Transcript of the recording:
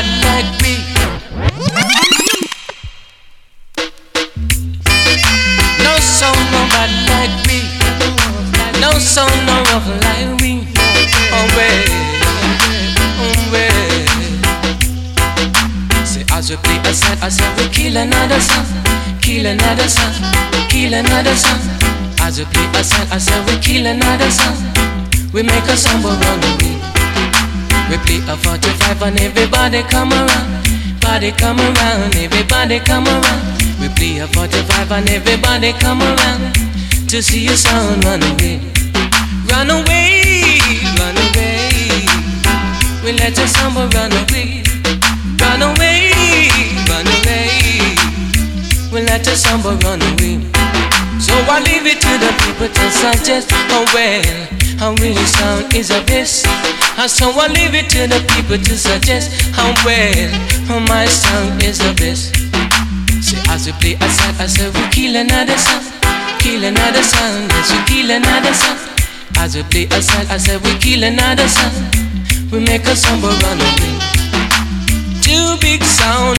nobody like we. No song nobody like we. No song no rough like we. Oh well, oh well. Say as we play a song, I say we kill another song, kill another song, kill another song. As we play a song, I say we kill another song. We make a song but run away. We play a 45 and everybody come around. Body come around, everybody come around. We play a 45 and everybody come around to see your sound run away. Run away, run away. We let your samba run away. Run away, run away. We let your samba run away. So I leave it to the people to suggest, oh well, how really sound is a best. So I leave it to the people to suggest, how well, my sound is the best. See as we play a song, I say we kill another song, kill another song, yes we kill another song. As we play a song, I say we kill another song. We make a samba run away. Too big sound.